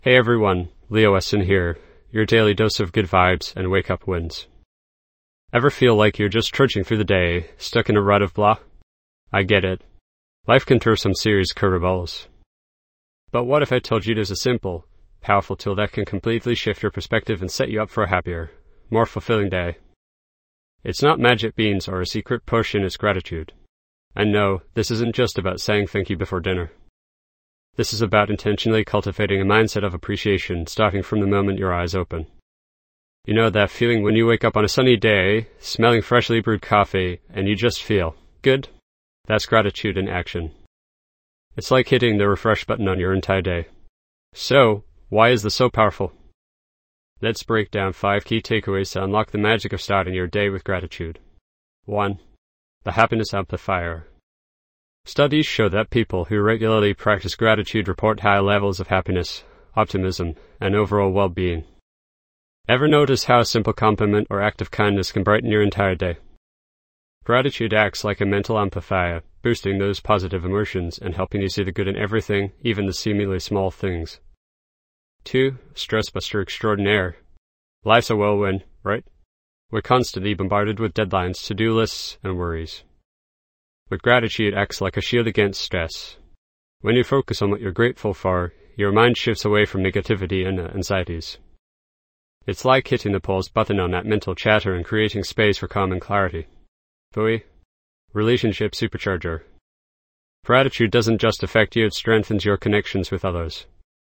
Hey everyone, Leo Weston here, your daily dose of good vibes and wake-up wins. Ever feel like you're just trudging through the day, stuck in a rut of blah? I get it. Life can throw some serious curveballs. But what if I told you there's a simple, powerful tool that can completely shift your perspective and set you up for a happier, more fulfilling day? It's not magic beans or a secret potion, it's gratitude. And no, this isn't just about saying thank you before dinner. This is about intentionally cultivating a mindset of appreciation, starting from the moment your eyes open. You know that feeling when you wake up on a sunny day, smelling freshly brewed coffee, and you just feel good? That's gratitude in action. It's like hitting the refresh button on your entire day. So, why is this so powerful? Let's break down 5 key takeaways to unlock the magic of starting your day with gratitude. 1. The happiness amplifier. Studies show that people who regularly practice gratitude report higher levels of happiness, optimism, and overall well-being. Ever notice how a simple compliment or act of kindness can brighten your entire day? Gratitude acts like a mental amplifier, boosting those positive emotions and helping you see the good in everything, even the seemingly small things. 2. Stress buster extraordinaire. Life's a whirlwind, right? We're constantly bombarded with deadlines, to-do lists, and worries. But gratitude acts like a shield against stress. When you focus on what you're grateful for, your mind shifts away from negativity and anxieties. It's like hitting the pause button on that mental chatter and creating space for calm and clarity. Bowie, relationship supercharger. Gratitude doesn't just affect you, it strengthens your connections with others.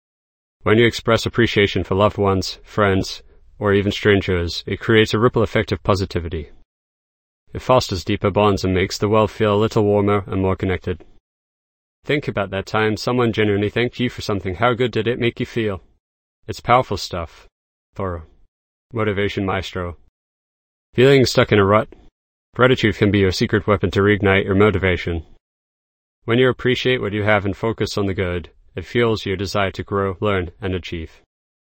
When you express appreciation for loved ones, friends, or even strangers, it creates a ripple effect of positivity. It fosters deeper bonds and makes the world feel a little warmer and more connected. Think about that time someone genuinely thanked you for something. How good did it make you feel? It's powerful stuff. Thoreau, motivation maestro. Feeling stuck in a rut? Gratitude can be your secret weapon to reignite your motivation. When you appreciate what you have and focus on the good, it fuels your desire to grow, learn, and achieve.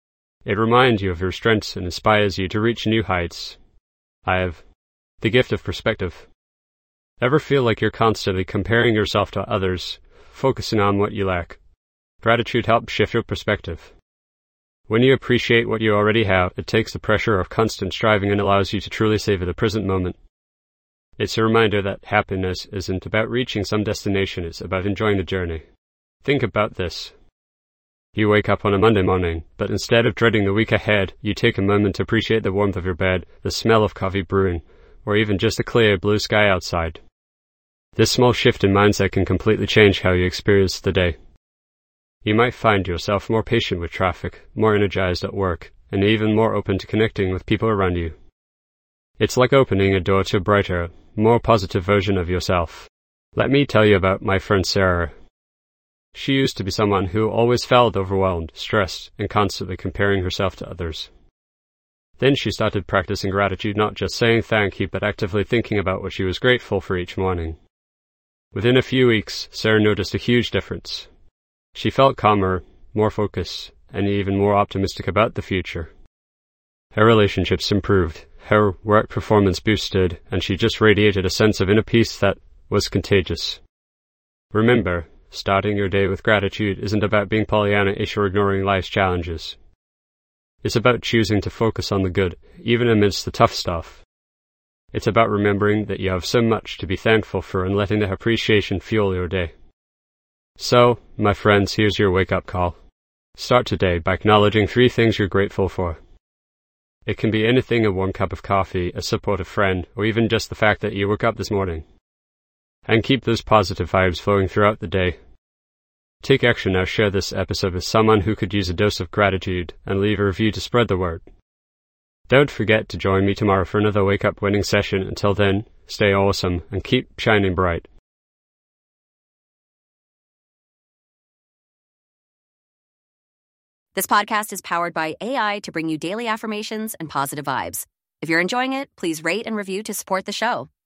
It reminds you of your strengths and inspires you to reach new heights. I have the gift of perspective. Ever feel like you're constantly comparing yourself to others, focusing on what you lack? Gratitude helps shift your perspective. When you appreciate what you already have, it takes the pressure of constant striving and allows you to truly savor the present moment. It's a reminder that happiness isn't about reaching some destination, it's about enjoying the journey. Think about this. You wake up on a Monday morning, but instead of dreading the week ahead, you take a moment to appreciate the warmth of your bed, the smell of coffee brewing, or even just the clear blue sky outside. This small shift in mindset can completely change how you experience the day. You might find yourself more patient with traffic, more energized at work, and even more open to connecting with people around you. It's like opening a door to a brighter, more positive version of yourself. Let me tell you about my friend Sarah. She used to be someone who always felt overwhelmed, stressed, and constantly comparing herself to others. Then she started practicing gratitude, not just saying thank you, but actively thinking about what she was grateful for each morning. Within a few weeks, Sarah noticed a huge difference. She felt calmer, more focused, and even more optimistic about the future. Her relationships improved, her work performance boosted, and she just radiated a sense of inner peace that was contagious. Remember, starting your day with gratitude isn't about being Pollyanna-ish or ignoring life's challenges. It's about choosing to focus on the good, even amidst the tough stuff. It's about remembering that you have so much to be thankful for and letting that appreciation fuel your day. So, my friends, here's your wake-up call. Start today by acknowledging 3 things you're grateful for. It can be anything: a warm cup of coffee, a supportive friend, or even just the fact that you woke up this morning. And keep those positive vibes flowing throughout the day. Take action now. Share this episode with someone who could use a dose of gratitude and leave a review to spread the word. Don't forget to join me tomorrow for another Wake Up Winning session. Until then, stay awesome and keep shining bright. This podcast is powered by AI to bring you daily affirmations and positive vibes. If you're enjoying it, please rate and review to support the show.